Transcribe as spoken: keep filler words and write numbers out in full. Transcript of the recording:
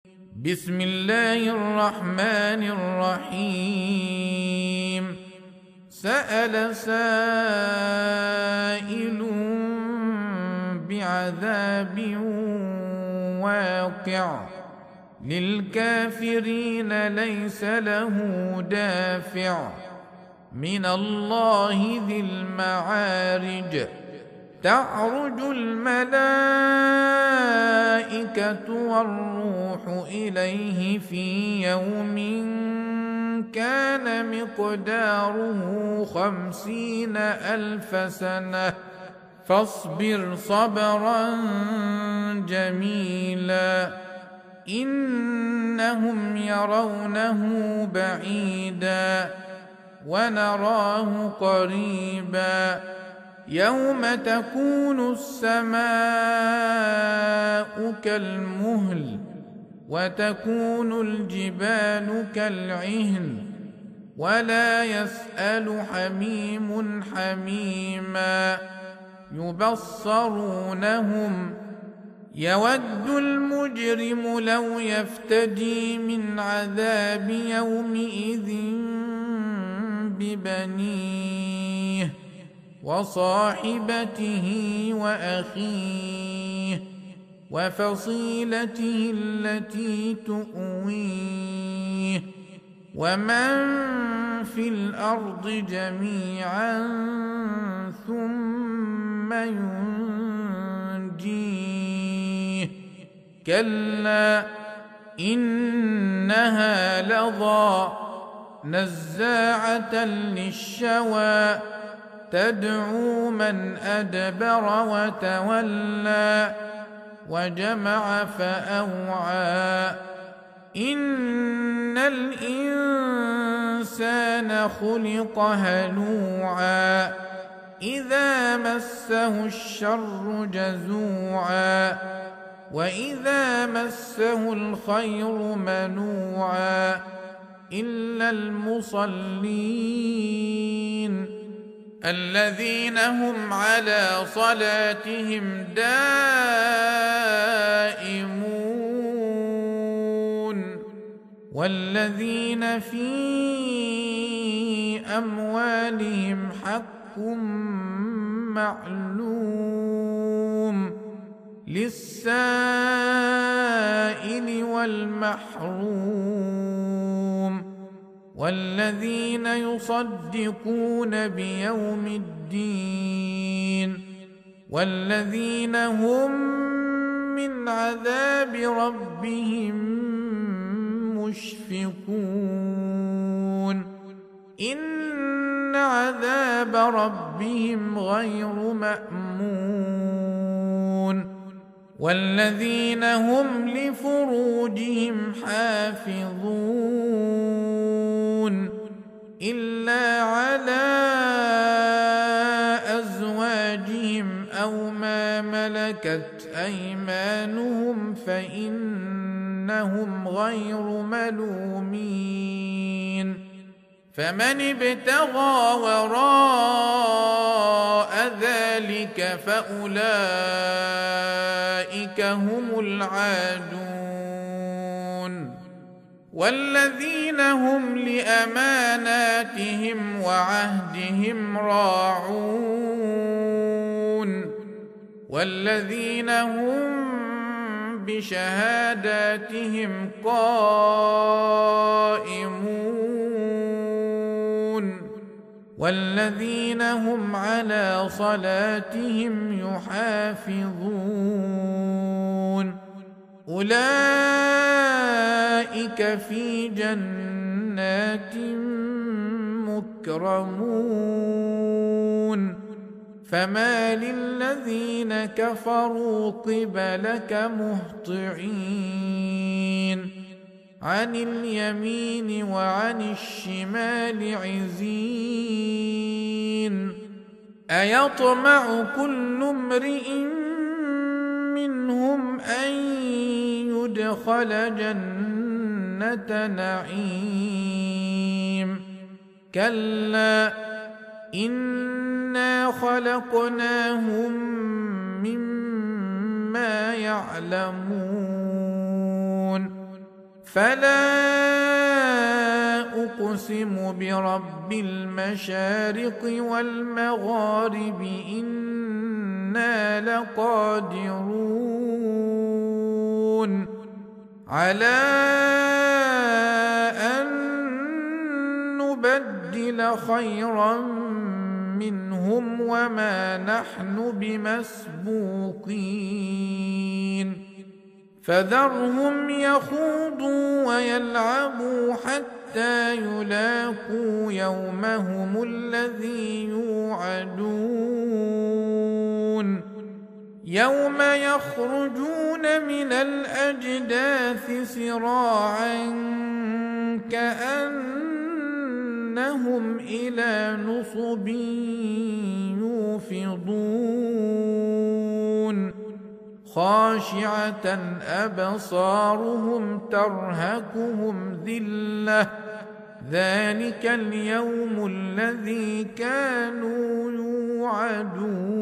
بسم الله الرحمن الرحيم. سأل سائل بعذاب واقع للكافرين ليس له دافع من الله ذي المعارج. تعرج الملائكة والروح إليه في يوم كان مقداره خمسين ألف سنة فاصبر صبرا جميلا إنهم يرونه بعيدا ونراه قريبا يوم تكون السماء كالمهل وتكون الجبال كالعهن ولا يسأل حميم حميما يبصرونهم يود المجرم لو يفتدي من عذاب يومئذ ببنيه وصاحبته وأخيه وفصيلته التي تؤويه ومن في الأرض جميعا ثم ينجيه كلا إنها لظى نزاعة للشوى تدعو من أدبر وتولى وجمع فأوعى إن الإنسان خلق هلوعا إذا مسه الشر جزوعا وإذا مسه الخير منوعا إلا المصلين الذين هم على صلاتهم دائمون والذين في أموالهم حق معلوم للسائل والمحروم والذين يصدقون بيوم الدين والذين هم من عذاب ربهم مشفقون إن عذاب ربهم غير مأمون والذين هم لفروجهم حافظون إلا على أزواجهم أو ما ملكت أيمانهم فإنهم غير ملومين فمن ابتغى وراء ذلك فأولئك هم العادون والذين هم لأماناتهم وعهدهم راعون والذين هم بشهاداتهم قائمون والذين هم على صلاتهم يحافظون أولئك في جنات مكرمون فما للذين كفروا قبلك مهطعين عن اليمين وعن الشمال عزين أيطمع كل امرئ منهم أن يدخل جنة نعيم كلا إنا خلقناهم مما يعلمون فلا أقسم برب المشارق والمغارب إنا لقادرون على أن نبدل خيرا منهم وما نحن بمسبوقين فذرهم يخوضوا ويلعبوا حتى يلاقوا يومهم الذي يوعدون يوم يخرجون من الأجداث سراعا كأنهم إلى نصب يوفضون خاشعة أبصارهم ترهقهم ذلة ذلك اليوم الذي كانوا يوعدون